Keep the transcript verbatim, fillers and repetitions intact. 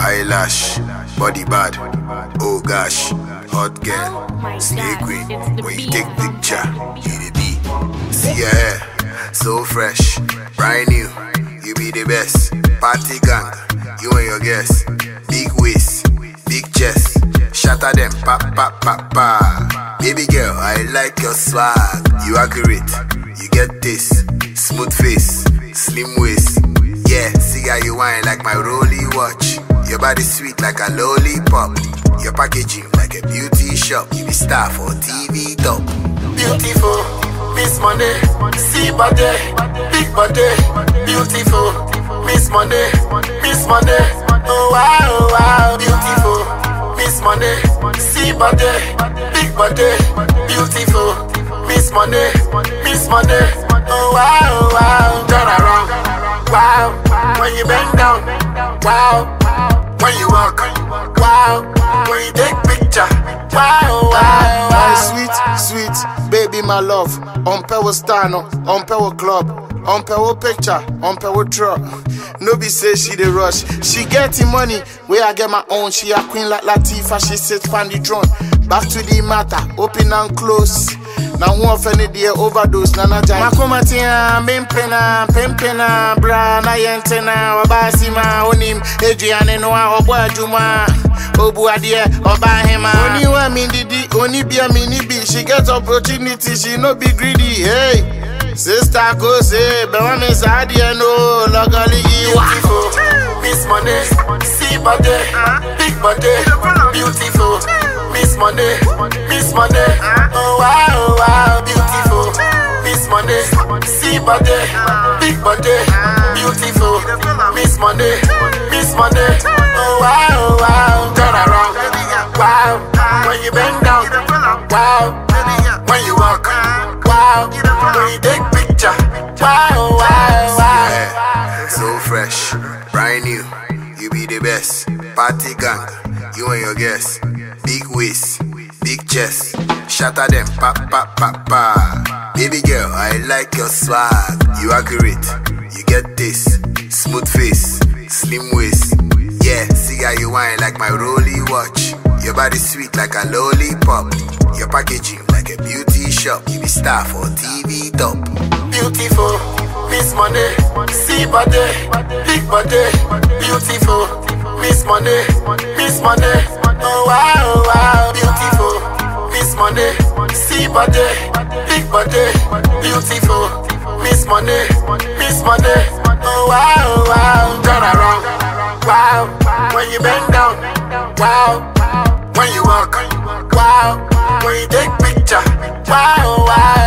eyelash, body bad, oh gosh, hot girl, slay queen. When you take picture, you the be. See your hair, so fresh, brand new. You be the best. Party gang, you and your guests. Big waist, big chest, shatter them, pa pa pa pa. Baby girl, I like your swag. You accurate, you get this. Smooth face, slim waist. Yeah, see how you whine like my rolly watch. Your body sweet like a lollipop. Your packaging like a beauty shop. You be star for T V top. Beautiful, Miss Money. See body, big body. Beautiful, Miss Money. Miss Money. Oh wow, oh, wow. Beautiful, Miss Money. See body, big body. Beautiful, Miss Money. Miss Money. Oh wow, oh, wow. Turn around, wow. When you bend down, wow. When you walk, wow. When you take picture, wow, wow, wow. Sweet, sweet, baby, my love. On Pewo Star, no, on Pewo Club, on Pewo Picture, on Pewo Truck. No be say she the rush. She getting money, where I get my own. She a queen like Latifah, she sits on the throne. Back to the matter, open and close. Now one offend the overdose, nana jai. Makumatia, Mimpena, Pimpena, Bra, Nayentena, Obasima, Onim, Adrian, Noah, Obuajuma, Obuadia, Obahema. Only one minidi, only be a mini B. She gets opportunity, she no be greedy. Hey, sister, go say, Bewan is Adia, no, Logali. Beautiful, Miss Money, see body, big body, beautiful, Miss Money, Miss Money, oh wow, oh wow, beautiful, Miss Money, see body, big body, beautiful, Miss Money, Miss Money, oh wow, oh wow, turn around, wow, when you bend down, wow, when you walk, wow, when you take picture, wow, wow, wow. Yeah, so fresh, brand new. You be the best. Party gang, you and your guests. Big waist, big chest, shatter them, pa pa pa pa. Baby girl, I like your swag. You accurate, you get this. Smooth face, slim waist. Yeah, see how you whine like my rolly watch. Your body sweet like a lollipop. Your packaging like a beauty shop. You be star for T V top. Beautiful, Miss Money, see body, big body, beautiful, Miss Money, Miss Money, oh wow, oh, wow, beautiful, Miss Money, see body, big body, beautiful, Miss Money, Miss Money, oh wow, oh, wow, turn around, wow, when you bend down, wow, when you walk, wow, when you take picture, wow, wow.